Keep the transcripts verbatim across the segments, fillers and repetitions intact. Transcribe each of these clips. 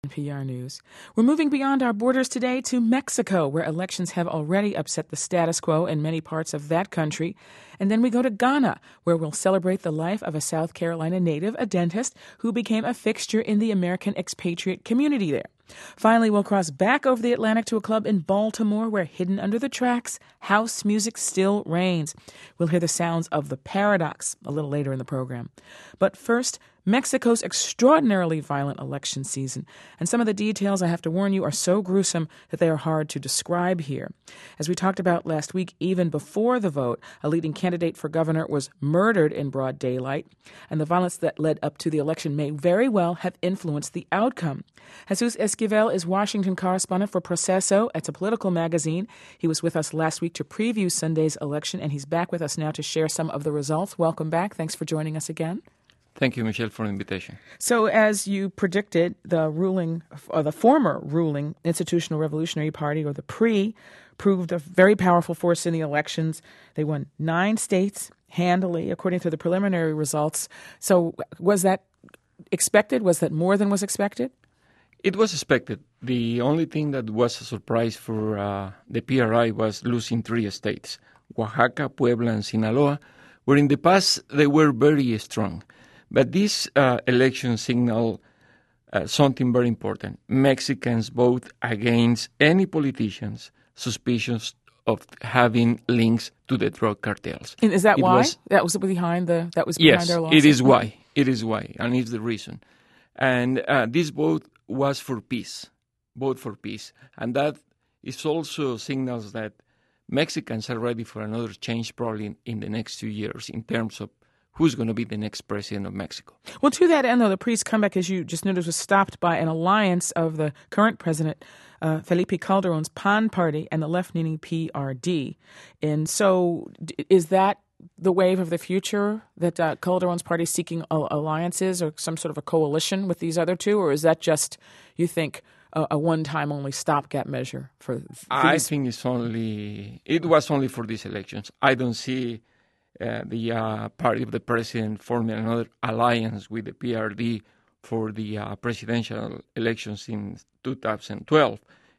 N P R News. We're moving beyond our borders today to Mexico, where elections have already upset the status quo in many parts of that country. And then we go to Ghana, where we'll celebrate the life of a South Carolina native, a dentist, who became a fixture in the American expatriate community there. Finally, we'll cross back over the Atlantic to a club in Baltimore where, hidden under the tracks, house music still reigns. We'll hear the sounds of the Paradox a little later in the program. But first, Mexico's extraordinarily violent election season. And some of the details, I have to warn you, are so gruesome that they are hard to describe here. As we talked about last week, even before the vote, a leading candidate for governor was murdered in broad daylight. And the violence that led up to the election may very well have influenced the outcome. Jesus Esquivel is Washington correspondent for Proceso. It's a political magazine. He was with us last week to preview Sunday's election, and he's back with us now to share some of the results. Welcome back. Thanks for joining us again. Thank you, Michelle, for the invitation. So, as you predicted, the ruling, or the former ruling Institutional Revolutionary Party, or the P R I, proved a very powerful force in the elections. They won nine states handily, according to the preliminary results. So, was that expected? Was that more than was expected? It was expected. The only thing that was a surprise for uh, the P R I was losing three states, Oaxaca, Puebla, and Sinaloa, where in the past they were very strong. But this uh, election signaled uh, something very important. Mexicans vote against any politicians suspicious of having links to the drug cartels. And is that it why? Was, that was behind the that was behind yes, their losses? It is why. It is why, and it's the reason. And uh, this vote was for peace, vote for peace. And that is also signals that Mexicans are ready for another change probably in, in the next few years in terms of who's going to be the next president of Mexico. Well, to that end, though, the P R I's comeback, as you just noticed, was stopped by an alliance of the current president, uh, Felipe Calderon's P A N party and the left-leaning P R D. And so is that the wave of the future, that uh, Calderon's party is seeking alliances or some sort of a coalition with these other two? Or is that just, you think, a, a one-time only stopgap measure for these? I think it's only, it was only for these elections. I don't see Uh, the uh, party of the president forming another alliance with the P R D for the uh, presidential elections in two thousand twelve.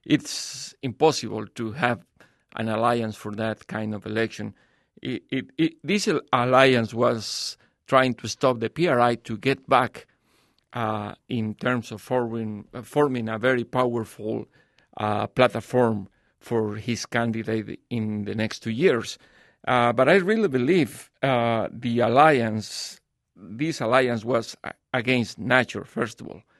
It's impossible to have an alliance for that kind of election. It, it, it, this alliance was trying to stop the P R I to get back uh, in terms of forming, uh, forming a very powerful uh, platform for his candidate in the next two years. Uh, but I really believe uh, the alliance, this alliance was against nature, first of all,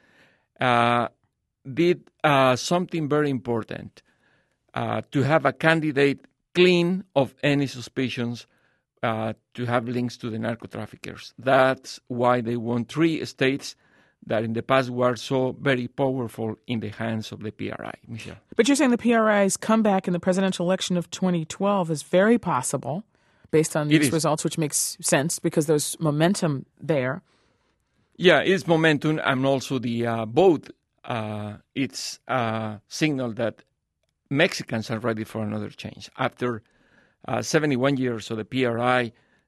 uh, did uh, something very important, uh, to have a candidate clean of any suspicions uh, to have links to the narco-traffickers. That's why they won three states that in the past were so very powerful in the hands of the P R I, Michelle. But you're saying the P R I's comeback in the presidential election of twenty twelve is very possible based on these results, which makes sense because there's momentum there. Yeah, it's momentum, and also the uh, vote. Uh, it's a signal that Mexicans are ready for another change. After uh, seventy-one years of the P R I,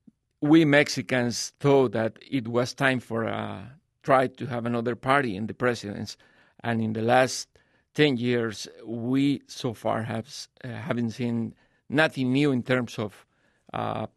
we Mexicans thought that it was time for a tried to have another party in the presidency, and in the last ten years, we so far have uh, haven't seen nothing new in terms of uh,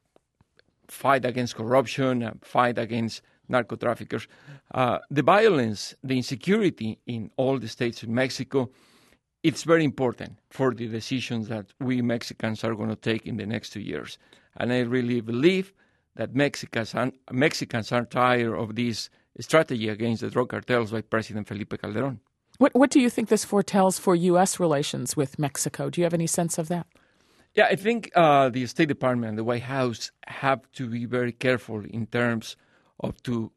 fight against corruption, uh, fight against narco-traffickers. Uh, the violence, the insecurity in all the states in Mexico, it's very important for the decisions that we Mexicans are going to take in the next two years. And I really believe that Mexicans are, Mexicans are tired of this strategy against the drug cartels by President Felipe Calderón. What what do you think this foretells for U S relations with Mexico? Do you have any sense of that? Yeah, I think uh, the State Department and the White House have to be very careful in terms of to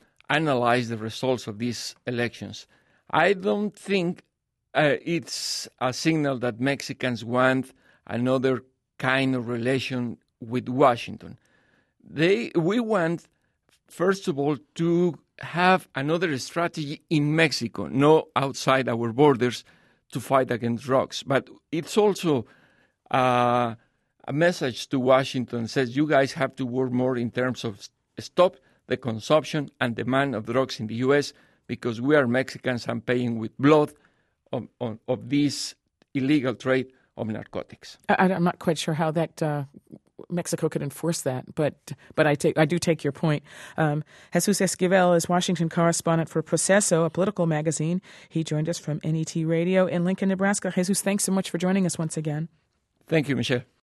analyze the results of these elections. I don't think uh, it's a signal that Mexicans want another kind of relation with Washington. They we want, first of all, to have another strategy in Mexico, no outside our borders, to fight against drugs. But it's also uh, a message to Washington says you guys have to work more in terms of stop the consumption and demand of drugs in the U S because we are Mexicans and paying with blood of, of, of this illegal trade of narcotics. I, I'm not quite sure how that uh, Mexico could enforce that, but but I take I do take your point. Um, Jesus Esquivel is Washington correspondent for Proceso, a political magazine. He joined us from N E T Radio in Lincoln, Nebraska. Jesus, thanks so much for joining us once again. Thank you, Michelle.